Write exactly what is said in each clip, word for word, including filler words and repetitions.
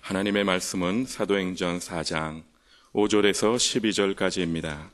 하나님의 말씀은 사도행전 사 장 오 절에서 십이 절까지입니다.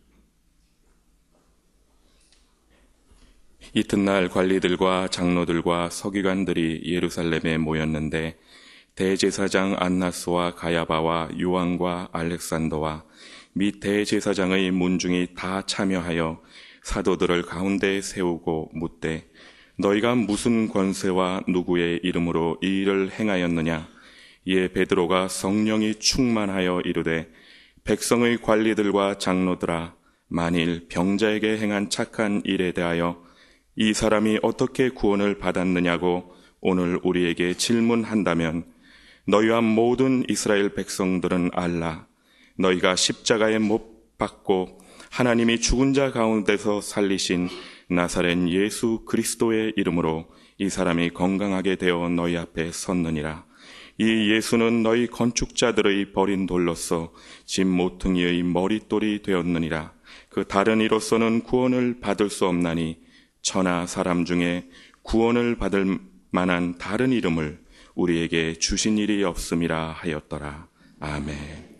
이튿날 관리들과 장로들과 서기관들이 예루살렘에 모였는데 대제사장 안나스와 가야바와 요한과 알렉산더와 및 대제사장의 문중이 다 참여하여 사도들을 가운데에 세우고 묻되 너희가 무슨 권세와 누구의 이름으로 이 일을 행하였느냐? 이에 베드로가 성령이 충만하여 이르되 백성의 관리들과 장로들아, 만일 병자에게 행한 착한 일에 대하여 이 사람이 어떻게 구원을 받았느냐고 오늘 우리에게 질문한다면 너희와 모든 이스라엘 백성들은 알라. 너희가 십자가에 못 박고 하나님이 죽은 자 가운데서 살리신 나사렛 예수 그리스도의 이름으로 이 사람이 건강하게 되어 너희 앞에 섰느니라. 이 예수는 너희 건축자들의 버린 돌로서 집 모퉁이의 머릿돌이 되었느니라. 그 다른 이로서는 구원을 받을 수 없나니 천하 사람 중에 구원을 받을 만한 다른 이름을 우리에게 주신 일이 없음이라 하였더라. 아멘.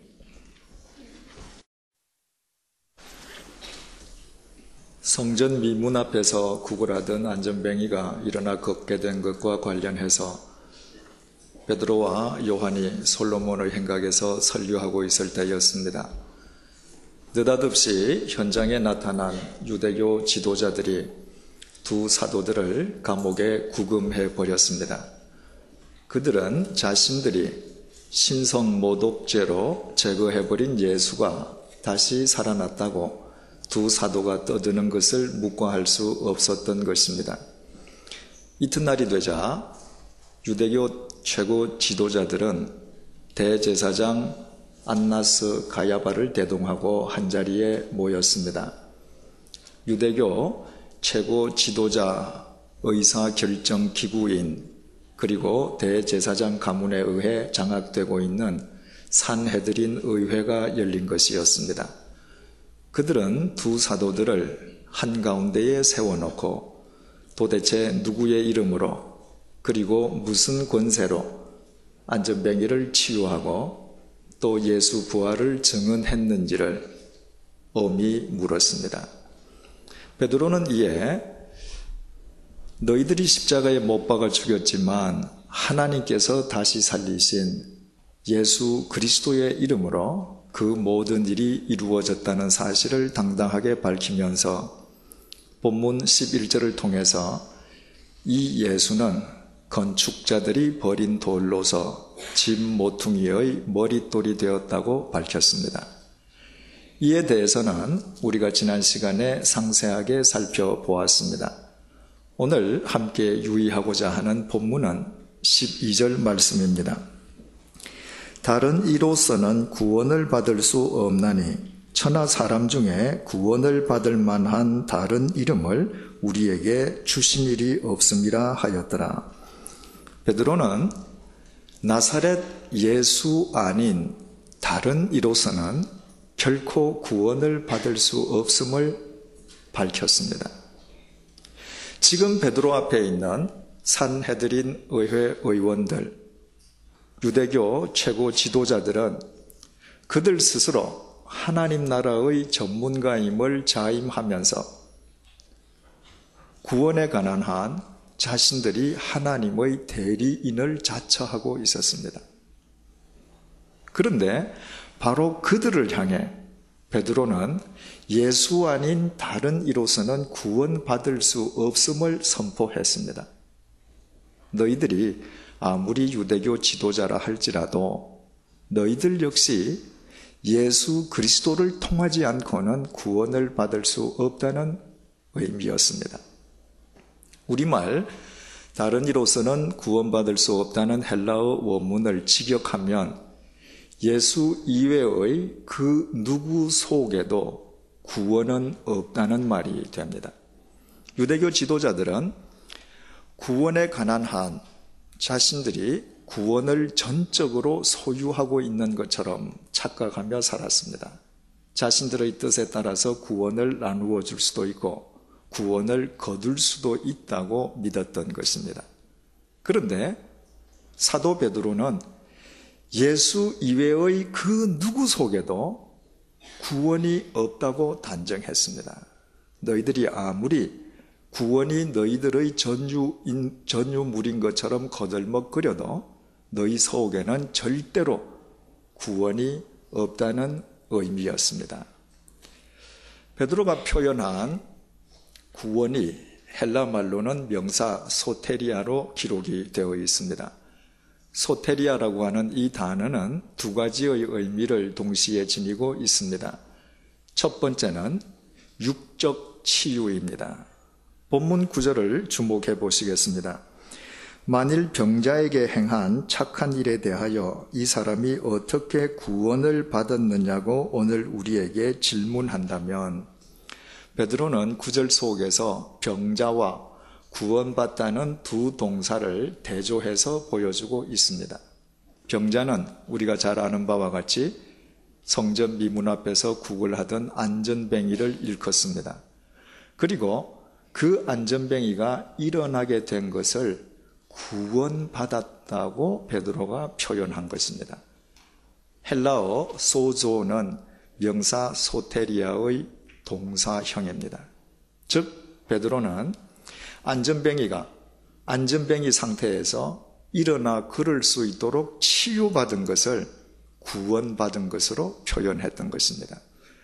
성전 미문 앞에서 구걸하던 안전뱅이가 일어나 걷게 된 것과 관련해서 베드로와 요한이 솔로몬의 행각에서 설교하고 있을 때였습니다. 느닷없이 현장에 나타난 유대교 지도자들이 두 사도들을 감옥에 구금해 버렸습니다. 그들은 자신들이 신성모독죄로 제거해버린 예수가 다시 살아났다고 두 사도가 떠드는 것을 묵과할 수 없었던 것입니다. 이튿날이 되자 유대교 최고 지도자들은 대제사장 안나스 가야바를 대동하고 한자리에 모였습니다. 유대교 최고 지도자 의사결정기구인 그리고 대제사장 가문에 의해 장악되고 있는 산헤드린 의회가 열린 것이었습니다. 그들은 두 사도들을 한가운데에 세워놓고 도대체 누구의 이름으로 그리고 무슨 권세로 안전뱅이를 치유하고 또 예수 부활을 증언했는지를 엄히 물었습니다. 베드로는 이에 너희들이 십자가에 못 박아 죽였지만 하나님께서 다시 살리신 예수 그리스도의 이름으로 그 모든 일이 이루어졌다는 사실을 당당하게 밝히면서 본문 십일 절을 통해서 이 예수는 건축자들이 버린 돌로서 집 모퉁이의 머릿돌이 되었다고 밝혔습니다. 이에 대해서는 우리가 지난 시간에 상세하게 살펴보았습니다. 오늘 함께 유의하고자 하는 본문은 십이 절 말씀입니다. 다른 이로서는 구원을 받을 수 없나니 천하 사람 중에 구원을 받을 만한 다른 이름을 우리에게 주신 일이 없음이라 하였더라. 베드로는 나사렛 예수 아닌 다른 이로서는 결코 구원을 받을 수 없음을 밝혔습니다. 지금 베드로 앞에 있는 산헤드린 의회 의원들, 유대교 최고 지도자들은 그들 스스로 하나님 나라의 전문가임을 자임하면서 구원에 관한 한 자신들이 하나님의 대리인을 자처하고 있었습니다. 그런데 바로 그들을 향해 베드로는 예수 아닌 다른 이로서는 구원받을 수 없음을 선포했습니다. 너희들이 아무리 유대교 지도자라 할지라도 너희들 역시 예수 그리스도를 통하지 않고는 구원을 받을 수 없다는 의미였습니다. 우리말 다른 이로서는 구원받을 수 없다는 헬라어 원문을 직역하면 예수 이외의 그 누구 속에도 구원은 없다는 말이 됩니다. 유대교 지도자들은 구원에 관한 한 자신들이 구원을 전적으로 소유하고 있는 것처럼 착각하며 살았습니다. 자신들의 뜻에 따라서 구원을 나누어 줄 수도 있고 구원을 거둘 수도 있다고 믿었던 것입니다. 그런데 사도 베드로는 예수 이외의 그 누구 속에도 구원이 없다고 단정했습니다. 너희들이 아무리 구원이 너희들의 전유인, 전유물인 것처럼 거들먹거려도 너희 속에는 절대로 구원이 없다는 의미였습니다. 베드로가 표현한 구원이 헬라 말로는 명사 소테리아로 기록이 되어 있습니다. 소테리아라고 하는 이 단어는 두 가지의 의미를 동시에 지니고 있습니다. 첫 번째는 육적 치유입니다. 본문 구절을 주목해 보시겠습니다. 만일 병자에게 행한 착한 일에 대하여 이 사람이 어떻게 구원을 받았느냐고 오늘 우리에게 질문한다면, 베드로는 구절 속에서 병자와 구원받다는 두 동사를 대조해서 보여주고 있습니다. 병자는 우리가 잘 아는 바와 같이 성전 미문 앞에서 구걸하던 안전뱅이를 일컫습니다. 그리고 그 안전뱅이가 일어나게 된 것을 구원받았다고 베드로가 표현한 것입니다. 헬라어 소조는 명사 소테리아의 동사형입니다. 즉 베드로는 안전뱅이가 안전뱅이 상태에서 일어나 걸을 수 있도록 치유받은 것을 구원받은 것으로 표현했던 것입니다.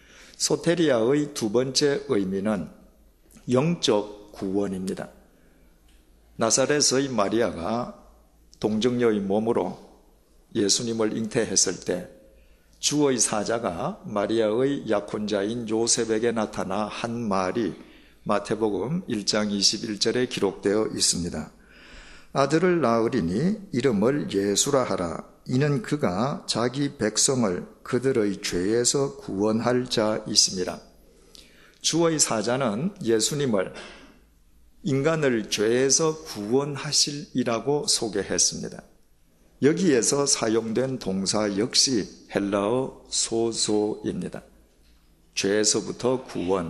소테리아의 두 번째 의미는 영적 구원입니다. 나사렛의 마리아가 동정녀의 몸으로 예수님을 잉태했을 때 주의 사자가 마리아의 약혼자인 요셉에게 나타나 한 말이 마태복음 일 장 이십일 절에 기록되어 있습니다. 아들을 낳으리니 이름을 예수라 하라. 이는 그가 자기 백성을 그들의 죄에서 구원할 자이심이라. 주의 사자는 예수님을 인간을 죄에서 구원하실이라고 소개했습니다. 여기에서 사용된 동사 역시 헬라어 소조입니다. 죄에서부터 구원,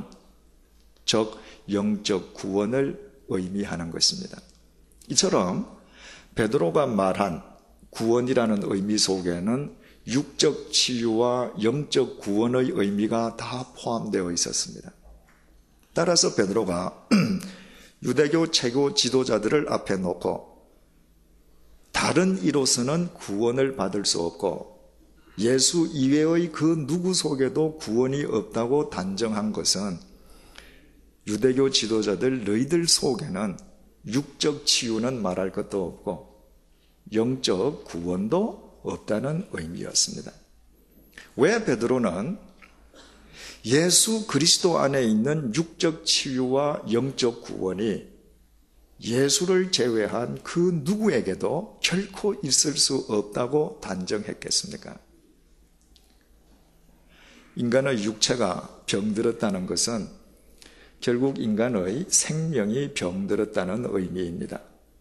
즉 영적 구원을 의미하는 것입니다. 이처럼 베드로가 말한 구원이라는 의미 속에는 육적 치유와 영적 구원의 의미가 다 포함되어 있었습니다. 따라서 베드로가 유대교 최고 지도자들을 앞에 놓고 다른 이로서는 구원을 받을 수 없고 예수 이외의 그 누구 속에도 구원이 없다고 단정한 것은 유대교 지도자들 너희들 속에는 육적 치유는 말할 것도 없고 영적 구원도 없다는 의미였습니다. 왜 베드로는 예수 그리스도 안에 있는 육적 치유와 영적 구원이 예수를 제외한 그 누구에게도 결코 있을 수 없다고 단정했겠습니까? 인간의 육체가 병들었다는 것은 결국 인간의 생명이 병들었다는 의미입니다.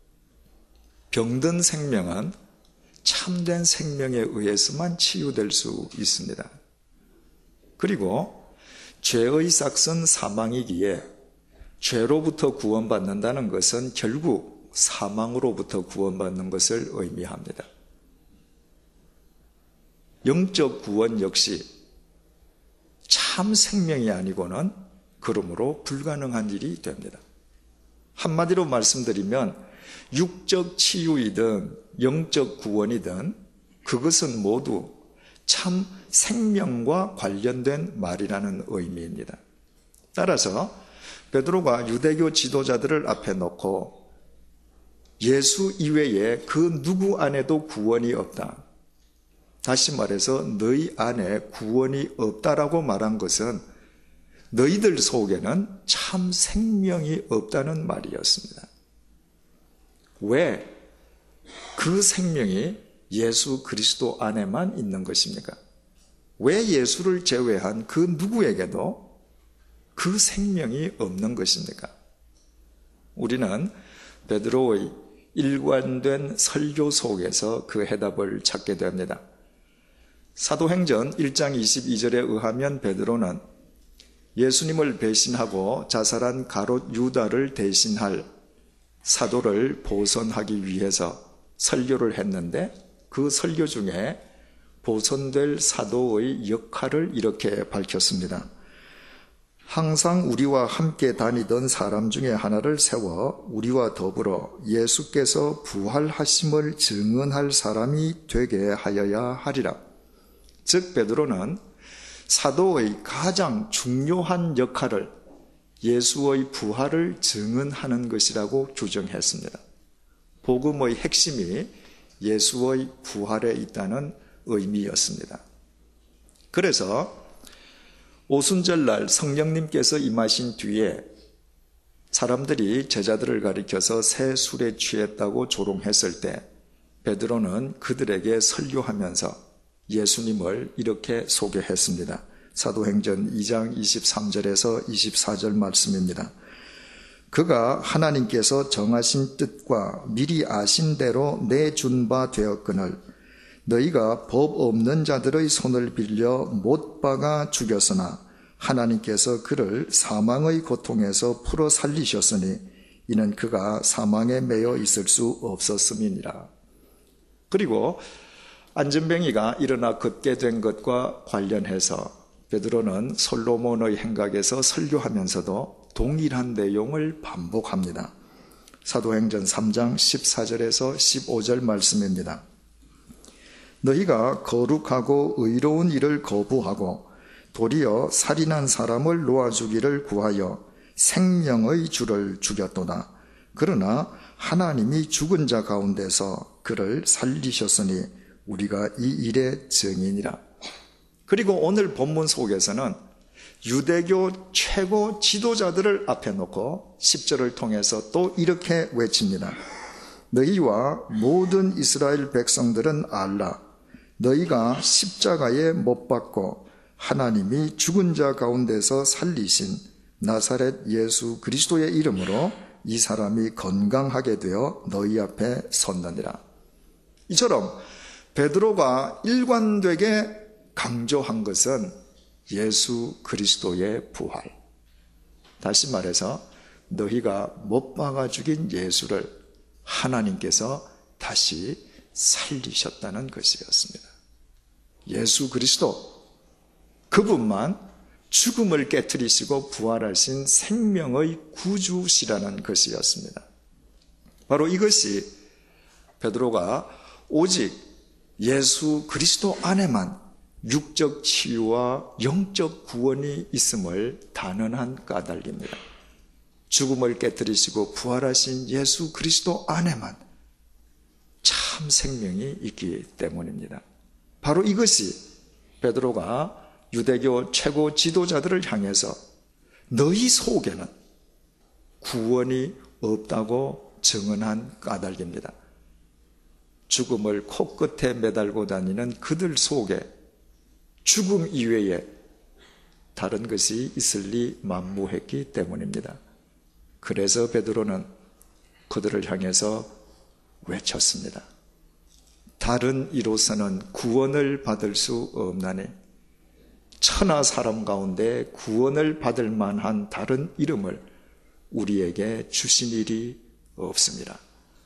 병든 생명은 참된 생명에 의해서만 치유될 수 있습니다. 그리고 죄의 삭은 사망이기에 죄로부터 구원받는다는 것은 결국 사망으로부터 구원받는 것을 의미합니다. 영적 구원 역시 참 생명이 아니고는 그러므로 불가능한 일이 됩니다. 한마디로 말씀드리면 육적 치유이든 영적 구원이든 그것은 모두 참 생명과 관련된 말이라는 의미입니다. 따라서 베드로가 유대교 지도자들을 앞에 놓고 예수 이외에 그 누구 안에도 구원이 없다. 다시 말해서 너희 안에 구원이 없다라고 말한 것은 너희들 속에는 참 생명이 없다는 말이었습니다. 왜 그 생명이 예수 그리스도 안에만 있는 것입니까? 왜 예수를 제외한 그 누구에게도 그 생명이 없는 것입니까? 우리는 베드로의 일관된 설교 속에서 그 해답을 찾게 됩니다. 사도행전 일 장 이십이 절에 의하면 베드로는 예수님을 배신하고 자살한 가롯 유다를 대신할 사도를 보선하기 위해서 설교를 했는데 그 설교 중에 보선될 사도의 역할을 이렇게 밝혔습니다. 항상 우리와 함께 다니던 사람 중에 하나를 세워 우리와 더불어 예수께서 부활하심을 증언할 사람이 되게 하여야 하리라. 즉 베드로는 사도의 가장 중요한 역할을 예수의 부활을 증언하는 것이라고 규정했습니다. 복음의 핵심이 예수의 부활에 있다는 의미였습니다. 그래서 오순절날 성령님께서 임하신 뒤에 사람들이 제자들을 가리켜서 새 술에 취했다고 조롱했을 때 베드로는 그들에게 설교하면서 예수님을 이렇게 소개했습니다. 사도행전 이 장 이십삼 절에서 이십사 절 말씀입니다. 그가 하나님께서 정하신 뜻과 미리 아신 대로 내준 바 되었거늘 너희가 법 없는 자들의 손을 빌려 못 박아 죽였으나 하나님께서 그를 사망의 고통에서 풀어 살리셨으니 이는 그가 사망에 매여 있을 수 없었음이니라. 그리고 안전뱅이가 일어나 걷게 된 것과 관련해서 베드로는 솔로몬의 행각에서 설교하면서도 동일한 내용을 반복합니다. 사도행전 삼 장 십사 절에서 십오 절 말씀입니다. 너희가 거룩하고 의로운 일을 거부하고 도리어 살인한 사람을 놓아주기를 구하여 생명의 주를 죽였도다. 그러나 하나님이 죽은 자 가운데서 그를 살리셨으니 우리가 이 일의 증인이라. 그리고 오늘 본문 속에서는 유대교 최고 지도자들을 앞에 놓고 십 절을 통해서 또 이렇게 외칩니다. 너희와 모든 이스라엘 백성들은 알라. 너희가 십자가에 못 박고 하나님이 죽은 자 가운데서 살리신 나사렛 예수 그리스도의 이름으로 이 사람이 건강하게 되어 너희 앞에 섰느니라. 이처럼 베드로가 일관되게 강조한 것은 예수 그리스도의 부활. 다시 말해서 너희가 못 박아 죽인 예수를 하나님께서 다시 살리셨다는 것이었습니다. 예수 그리스도 그분만 죽음을 깨트리시고 부활하신 생명의 구주시라는 것이었습니다. 바로 이것이 베드로가 오직 예수 그리스도 안에만 육적 치유와 영적 구원이 있음을 단언한 까닭입니다. 죽음을 깨트리시고 부활하신 예수 그리스도 안에만 참 생명이 있기 때문입니다. 바로 이것이 베드로가 유대교 최고 지도자들을 향해서 너희 속에는 구원이 없다고 증언한 까닭입니다. 죽음을 코끝에 매달고 다니는 그들 속에 죽음 이외에 다른 것이 있을 리 만무했기 때문입니다. 그래서 베드로는 그들을 향해서 외쳤습니다. 다른 이로서는 구원을 받을 수 없나니 천하 사람 가운데 구원을 받을 만한 다른 이름을 우리에게 주신 일이 없습니다.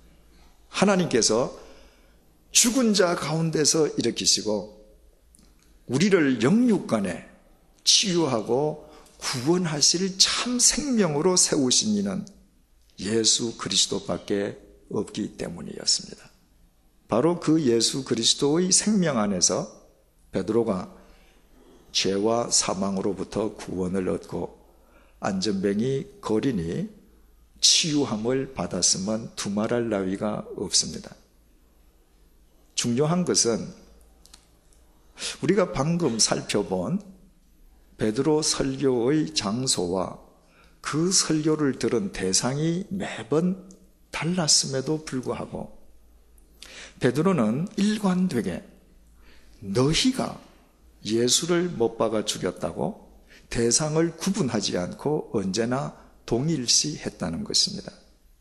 하나님께서 죽은 자 가운데서 일으키시고 우리를 영육간에 치유하고 구원하실 참 생명으로 세우신 이는 예수 그리스도밖에 없기 때문이었습니다. 바로 그 예수 그리스도의 생명 안에서 베드로가 죄와 사망으로부터 구원을 얻고 안전뱅이 거린이 치유함을 받았으면 두말할 나위가 없습니다. 중요한 것은 우리가 방금 살펴본 베드로 설교의 장소와 그 설교를 들은 대상이 매번 달랐음에도 불구하고 베드로는 일관되게 너희가 예수를 못 박아 죽였다고 대상을 구분하지 않고 언제나 동일시했다는 것입니다.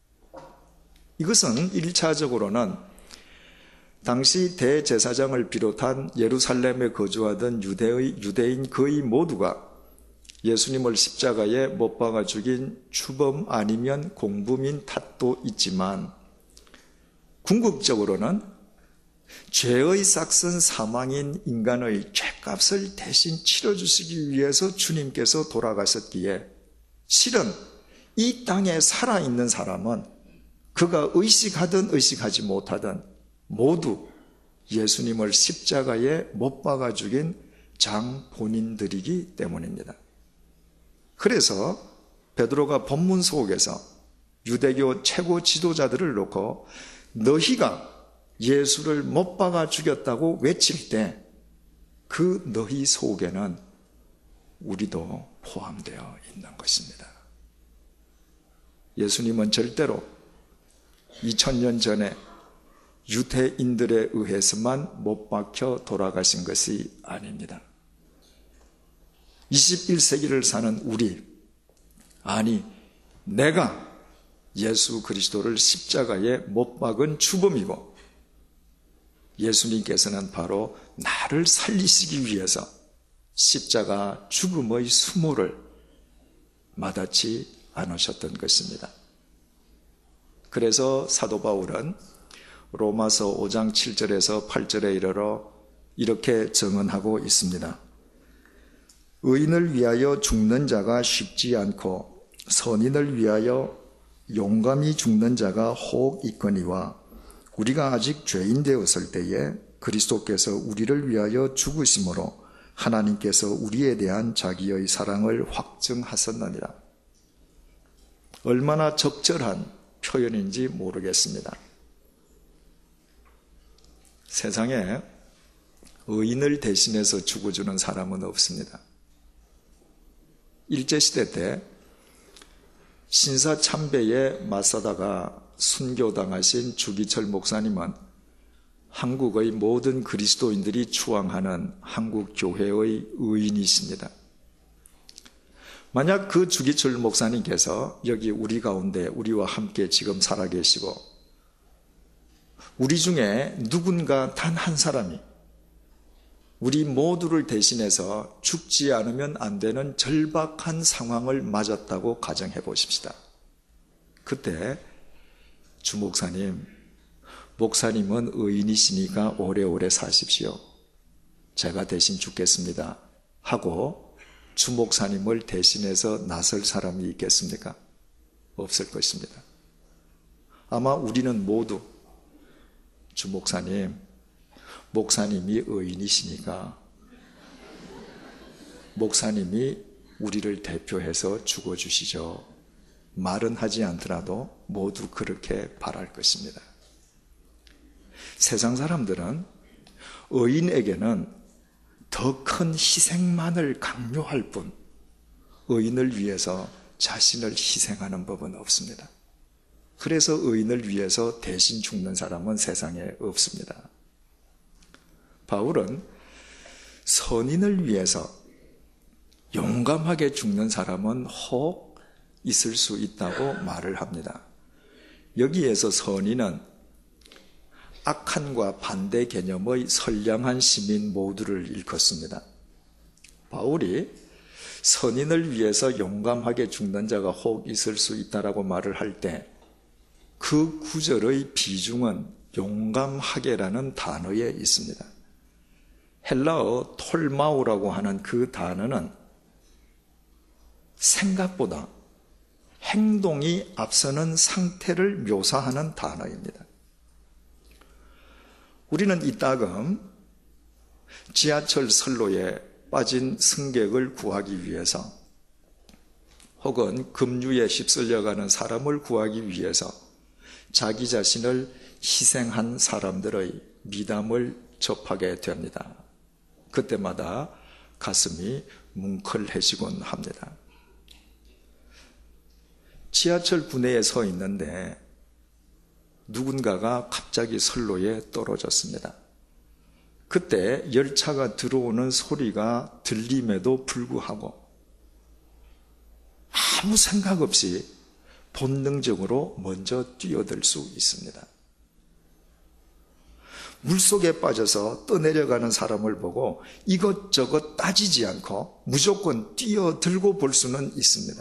이것은 일차적으로는 당시 대제사장을 비롯한 예루살렘에 거주하던 유대의, 유대인 거의 모두가 예수님을 십자가에 못 박아 죽인 주범 아니면 공범인 탓도 있지만 궁극적으로는 죄의 싹슨 사망인 인간의 죄값을 대신 치러주시기 위해서 주님께서 돌아가셨기에 실은 이 땅에 살아있는 사람은 그가 의식하든 의식하지 못하든 모두 예수님을 십자가에 못 박아 죽인 장본인들이기 때문입니다. 그래서 베드로가 본문 속에서 유대교 최고 지도자들을 놓고 너희가 예수를 못 박아 죽였다고 외칠 때 그 너희 속에는 우리도 포함되어 있는 것입니다. 예수님은 절대로 이천 년 전에 유대인들에 의해서만 못 박혀 돌아가신 것이 아닙니다. 이십일 세기를 사는 우리, 아니 내가 예수 그리스도를 십자가에 못 박은 주범이고 예수님께서는 바로 나를 살리시기 위해서 십자가 죽음의 수모를 마다치 않으셨던 것입니다. 그래서 사도 바울은 로마서 오 장 칠 절에서 팔 절에 이르러 이렇게 증언하고 있습니다. 의인을 위하여 죽는 자가 쉽지 않고 선인을 위하여 용감히 죽는 자가 혹 있거니와 우리가 아직 죄인 되었을 때에 그리스도께서 우리를 위하여 죽으심으로 하나님께서 우리에 대한 자기의 사랑을 확증하셨느니라. 얼마나 적절한 표현인지 모르겠습니다. 세상에 의인을 대신해서 죽어주는 사람은 없습니다. 일제시대 때 신사참배에 맞서다가 순교당하신 주기철 목사님은 한국의 모든 그리스도인들이 추앙하는 한국 교회의 의인이십니다. 만약 그 주기철 목사님께서 여기 우리 가운데 우리와 함께 지금 살아계시고 우리 중에 누군가 단 한 사람이 우리 모두를 대신해서 죽지 않으면 안 되는 절박한 상황을 맞았다고 가정해 보십시다. 그때 주 목사님, 목사님은 의인이시니까 오래오래 사십시오. 제가 대신 죽겠습니다. 하고 주 목사님을 대신해서 나설 사람이 있겠습니까? 없을 것입니다. 아마 우리는 모두 주 목사님, 목사님이 의인이시니까 목사님이 우리를 대표해서 죽어주시죠. 말은 하지 않더라도 모두 그렇게 바랄 것입니다. 세상 사람들은 의인에게는 더 큰 희생만을 강요할 뿐 의인을 위해서 자신을 희생하는 법은 없습니다. 그래서 의인을 위해서 대신 죽는 사람은 세상에 없습니다. 바울은 선인을 위해서 용감하게 죽는 사람은 혹 있을 수 있다고 말을 합니다. 여기에서 선인은 악한과 반대 개념의 선량한 시민 모두를 일컫습니다. 바울이 선인을 위해서 용감하게 죽는 자가 혹 있을 수 있다라고 말을 할 때 그 구절의 비중은 용감하게라는 단어에 있습니다. 헬라어 톨마우라고 하는 그 단어는 생각보다 행동이 앞서는 상태를 묘사하는 단어입니다. 우리는 이따금 지하철 선로에 빠진 승객을 구하기 위해서 혹은 급류에 휩쓸려가는 사람을 구하기 위해서 자기 자신을 희생한 사람들의 미담을 접하게 됩니다. 그때마다 가슴이 뭉클해지곤 합니다. 지하철 구내에 서 있는데 누군가가 갑자기 선로에 떨어졌습니다. 그때 열차가 들어오는 소리가 들림에도 불구하고 아무 생각 없이 본능적으로 먼저 뛰어들 수 있습니다. 물속에 빠져서 떠내려가는 사람을 보고 이것저것 따지지 않고 무조건 뛰어들고 볼 수는 있습니다.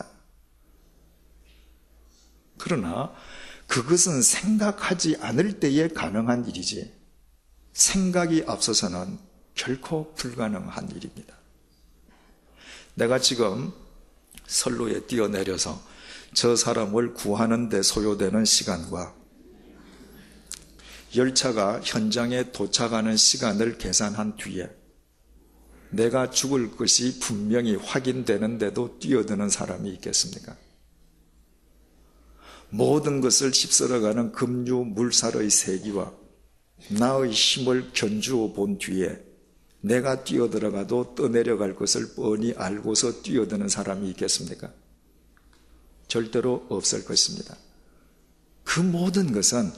그러나 그것은 생각하지 않을 때에 가능한 일이지 생각이 앞서서는 결코 불가능한 일입니다. 내가 지금 선로에 뛰어내려서 저 사람을 구하는 데 소요되는 시간과 열차가 현장에 도착하는 시간을 계산한 뒤에 내가 죽을 것이 분명히 확인되는데도 뛰어드는 사람이 있겠습니까? 모든 것을 휩쓸어가는 급류 물살의 세기와 나의 힘을 견주어 본 뒤에 내가 뛰어들어가도 떠내려갈 것을 뻔히 알고서 뛰어드는 사람이 있겠습니까? 절대로 없을 것입니다. 그 모든 것은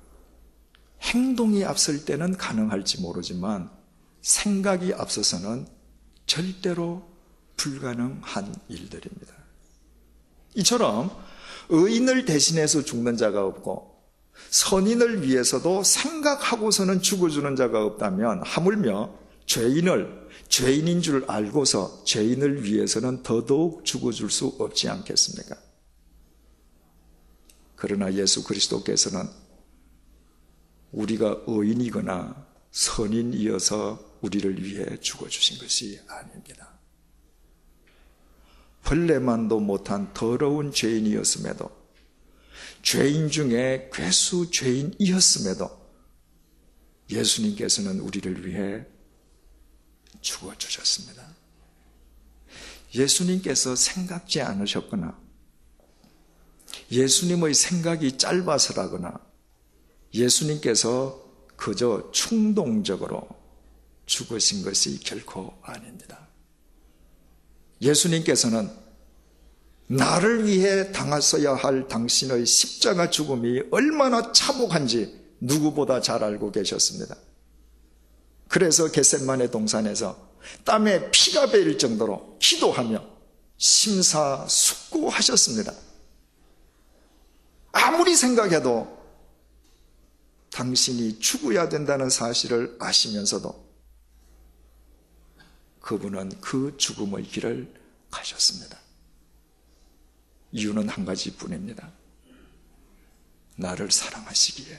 행동이 앞설 때는 가능할지 모르지만 생각이 앞서서는 절대로 불가능한 일들입니다. 이처럼 의인을 대신해서 죽는 자가 없고 선인을 위해서도 생각하고서는 죽어주는 자가 없다면 하물며 죄인을 죄인인 줄 알고서 죄인을 위해서는 더더욱 죽어줄 수 없지 않겠습니까? 그러나 예수 그리스도께서는 우리가 의인이거나 선인이어서 우리를 위해 죽어주신 것이 아닙니다. 벌레만도 못한 더러운 죄인이었음에도, 죄인 중에 괴수 죄인이었음에도 예수님께서는 우리를 위해 죽어주셨습니다. 예수님께서 생각지 않으셨거나 예수님의 생각이 짧아서라거나 예수님께서 그저 충동적으로 죽으신 것이 결코 아닙니다. 예수님께서는 나를 위해 당하셔야 할 당신의 십자가 죽음이 얼마나 참혹한지 누구보다 잘 알고 계셨습니다. 그래서 겟세마네 동산에서 땀에 피가 배일 정도로 기도하며 심사숙고하셨습니다. 아무리 생각해도 당신이 죽어야 된다는 사실을 아시면서도 그분은 그 죽음의 길을 가셨습니다. 이유는 한 가지뿐입니다. 나를 사랑하시기에,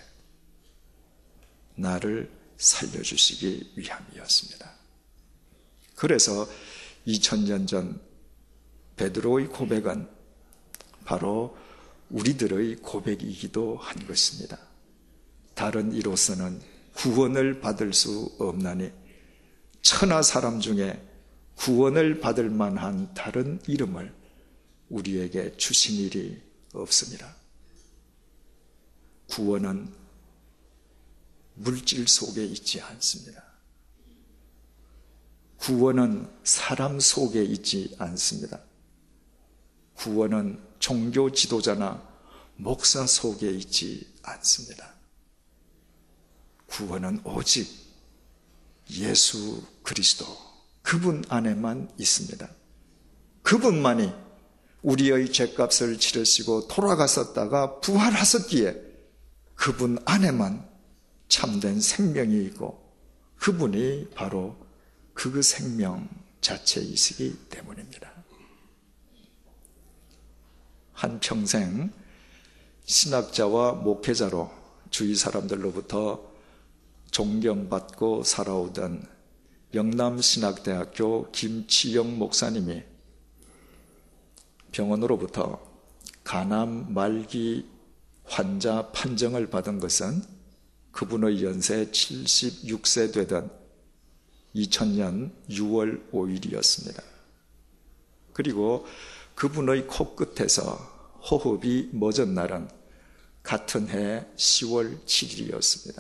나를 살려주시기 위함이었습니다. 그래서 이천 년 전 베드로의 고백은 바로 우리들의 고백이기도 한 것입니다. 다른 이로서는 구원을 받을 수 없나니 천하 사람 중에 구원을 받을 만한 다른 이름을 우리에게 주신 일이 없습니다. 구원은 물질 속에 있지 않습니다. 구원은 사람 속에 있지 않습니다. 구원은 종교 지도자나 목사 속에 있지 않습니다. 구원은 오직 예수 그리스도 그분 안에만 있습니다. 그분만이 우리의 죄값을 치르시고 돌아가셨다가 부활하셨기에 그분 안에만 참된 생명이 있고 그분이 바로 그 생명 자체이시기 때문입니다. 한평생 신학자와 목회자로 주위 사람들로부터 존경받고 살아오던 영남신학대학교 김치영 목사님이 병원으로부터 간암 말기 환자 판정을 받은 것은 그분의 연세 칠십육 세 되던 이천 년 유월 오일이었습니다. 그리고 그분의 코끝에서 호흡이 멎은 날은 같은 해 시월 칠일이었습니다.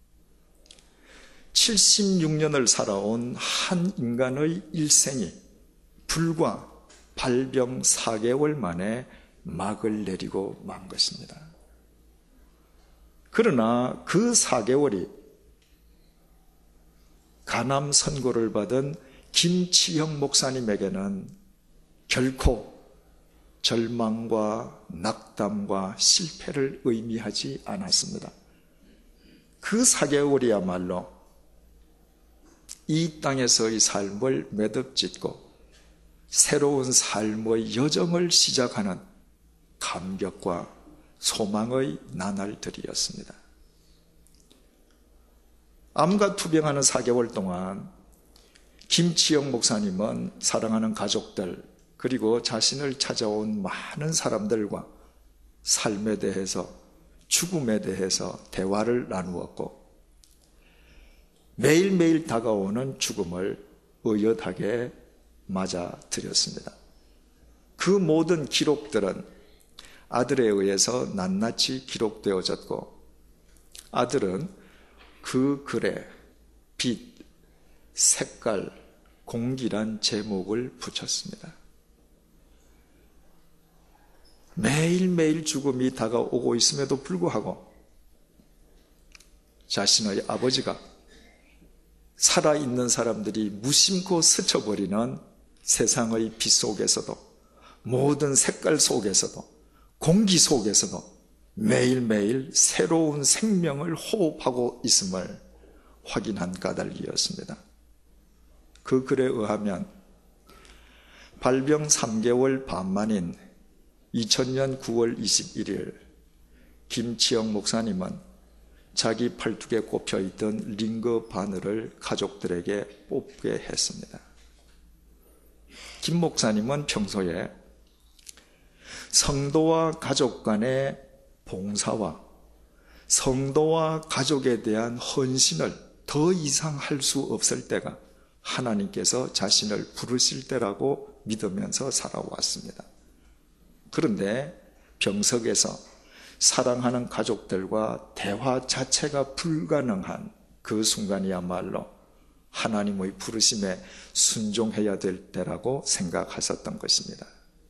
칠십육 년을 살아온 한 인간의 일생이 불과 발병 사 개월 만에 막을 내리고 만 것입니다. 그러나 그 사 개월이 간암 선고를 받은 김치형 목사님에게는 결코 절망과 낙담과 실패를 의미하지 않았습니다. 그 사 개월이야말로 이 땅에서의 삶을 매듭짓고 새로운 삶의 여정을 시작하는 감격과 소망의 나날들이었습니다. 암과 투병하는 사 개월 동안 김치영 목사님은 사랑하는 가족들 그리고 자신을 찾아온 많은 사람들과 삶에 대해서 죽음에 대해서 대화를 나누었고 매일매일 다가오는 죽음을 의젓하게 맞아들였습니다. 그 모든 기록들은 아들에 의해서 낱낱이 기록되어졌고 아들은 그 글에 빛, 색깔, 공기란 제목을 붙였습니다. 매일매일 죽음이 다가오고 있음에도 불구하고 자신의 아버지가 살아있는 사람들이 무심코 스쳐버리는 세상의 빛 속에서도 모든 색깔 속에서도 공기 속에서도 매일매일 새로운 생명을 호흡하고 있음을 확인한 까닭이었습니다. 그 글에 의하면 발병 삼 개월 반 만인 이천 년 구월 이십일일 김치영 목사님은 자기 팔뚝에 꼽혀있던 링거 바늘을 가족들에게 뽑게 했습니다. 김 목사님은 평소에 성도와 가족 간의 봉사와 성도와 가족에 대한 헌신을 더 이상 할 수 없을 때가 하나님께서 자신을 부르실 때라고 믿으면서 살아왔습니다. 그런데 병석에서 사랑하는 가족들과 대화 자체가 불가능한 그 순간이야말로 하나님의 부르심에 순종해야 될 때라고 생각하셨던 것입니다.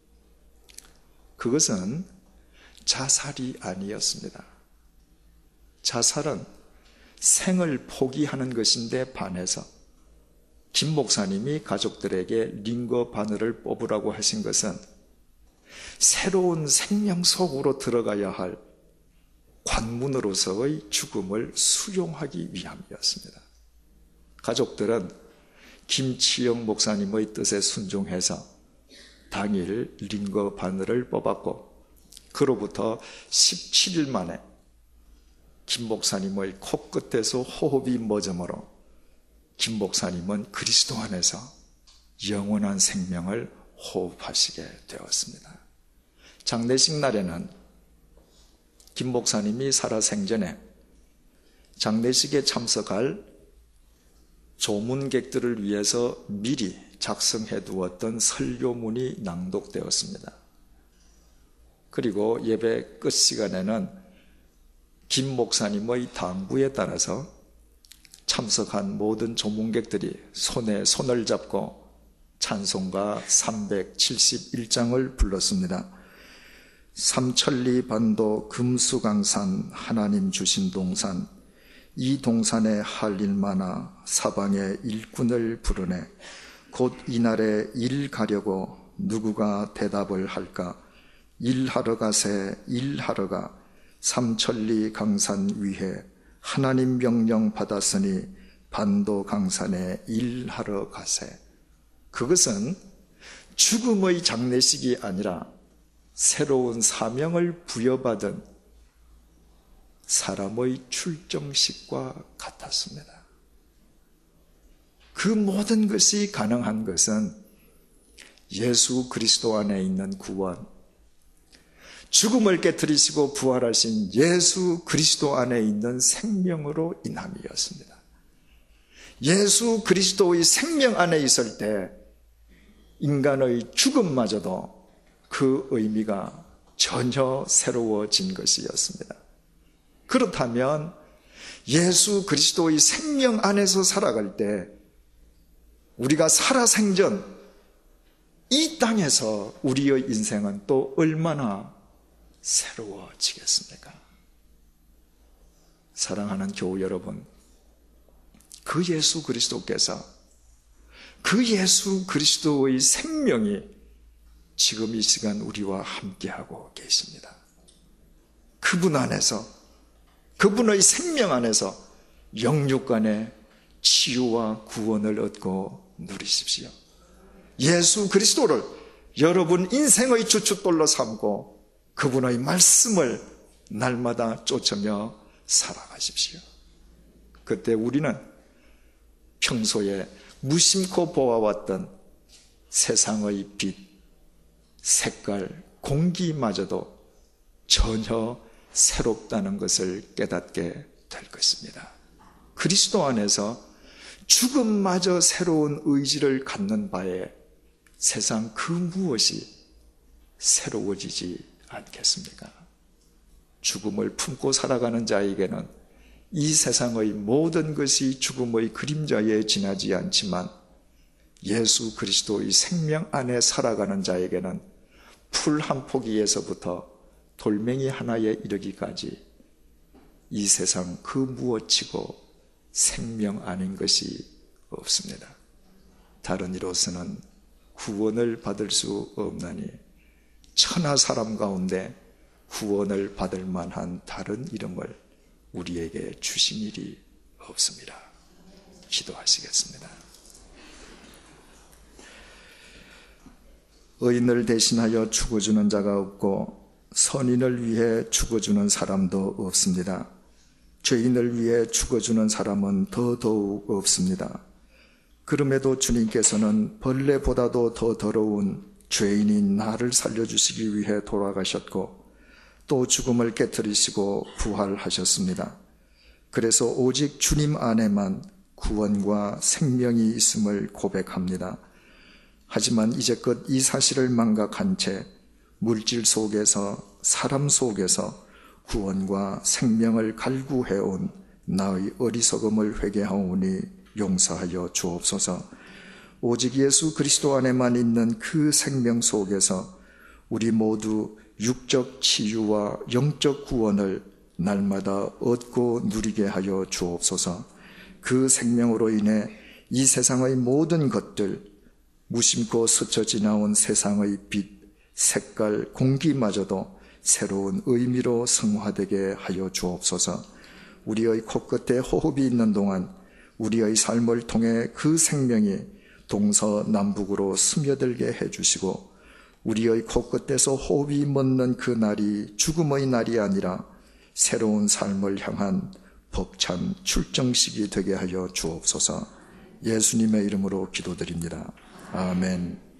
그것은 자살이 아니었습니다. 자살은 생을 포기하는 것인데 반해서 김 목사님이 가족들에게 링거 바늘을 뽑으라고 하신 것은 새로운 생명 속으로 들어가야 할 관문으로서의 죽음을 수용하기 위함이었습니다. 가족들은 김치영 목사님의 뜻에 순종해서 당일 링거 바늘을 뽑았고 그로부터 십칠 일 만에 김 목사님의 코끝에서 호흡이 멎음으로 김 목사님은 그리스도 안에서 영원한 생명을 호흡하시게 되었습니다. 장례식 날에는 김 목사님이 살아생전에 장례식에 참석할 조문객들을 위해서 미리 작성해 두었던 설교문이 낭독되었습니다. 그리고 예배 끝 시간에는 김 목사님의 당부에 따라서 참석한 모든 조문객들이 손에 손을 잡고 찬송가 삼백칠십일 장을 불렀습니다. 삼천리 반도 금수강산 하나님 주신 동산 이 동산에 할 일 많아 사방에 일꾼을 부르네 곧 이날에 일 가려고 누구가 대답을 할까 일하러 가세 일하러 가 삼천리 강산 위에 하나님 명령 받았으니 반도 강산에 일하러 가세. 그것은 죽음의 장례식이 아니라 새로운 사명을 부여받은 사람의 출정식과 같았습니다. 그 모든 것이 가능한 것은 예수 그리스도 안에 있는 구원, 죽음을 깨뜨리시고 부활하신 예수 그리스도 안에 있는 생명으로 인함이었습니다. 예수 그리스도의 생명 안에 있을 때 인간의 죽음마저도 그 의미가 전혀 새로워진 것이었습니다. 그렇다면 예수 그리스도의 생명 안에서 살아갈 때 우리가 살아생전 이 땅에서 우리의 인생은 또 얼마나 새로워지겠습니까? 사랑하는 교우 여러분, 그 예수 그리스도께서 그 예수 그리스도의 생명이 지금 이 시간 우리와 함께하고 계십니다. 그분 안에서, 그분의 생명 안에서 영육간의 치유와 구원을 얻고 누리십시오. 예수 그리스도를 여러분 인생의 주춧돌로 삼고 그분의 말씀을 날마다 쫓으며 살아가십시오. 그때 우리는 평소에 무심코 보아왔던 세상의 빛, 색깔, 공기마저도 전혀 새롭다는 것을 깨닫게 될 것입니다. 그리스도 안에서 죽음마저 새로운 의지를 갖는 바에 세상 그 무엇이 새로워지지 않겠습니까? 죽음을 품고 살아가는 자에게는 이 세상의 모든 것이 죽음의 그림자에 지나지 않지만 예수 그리스도의 생명 안에 살아가는 자에게는 풀 한 포기에서부터 돌멩이 하나에 이르기까지 이 세상 그 무엇이고 생명 아닌 것이 없습니다. 다른 이로서는 구원을 받을 수 없나니 천하 사람 가운데 구원을 받을 만한 다른 이름을 우리에게 주신 일이 없습니다. 기도하시겠습니다. 의인을 대신하여 죽어주는 자가 없고 선인을 위해 죽어주는 사람도 없습니다. 죄인을 위해 죽어주는 사람은 더더욱 없습니다. 그럼에도 주님께서는 벌레보다도 더 더러운 죄인인 나를 살려주시기 위해 돌아가셨고 또 죽음을 깨뜨리시고 부활하셨습니다. 그래서 오직 주님 안에만 구원과 생명이 있음을 고백합니다. 하지만 이제껏 이 사실을 망각한 채 물질 속에서 사람 속에서 구원과 생명을 갈구해온 나의 어리석음을 회개하오니 용서하여 주옵소서. 오직 예수 그리스도 안에만 있는 그 생명 속에서 우리 모두 육적 치유와 영적 구원을 날마다 얻고 누리게 하여 주옵소서. 그 생명으로 인해 이 세상의 모든 것들, 무심코 스쳐 지나온 세상의 빛, 색깔, 공기마저도 새로운 의미로 성화되게 하여 주옵소서. 우리의 코끝에 호흡이 있는 동안 우리의 삶을 통해 그 생명이 동서남북으로 스며들게 해주시고 우리의 코끝에서 호흡이 멎는 그 날이 죽음의 날이 아니라 새로운 삶을 향한 벅찬 출정식이 되게 하여 주옵소서. 예수님의 이름으로 기도드립니다. 아멘.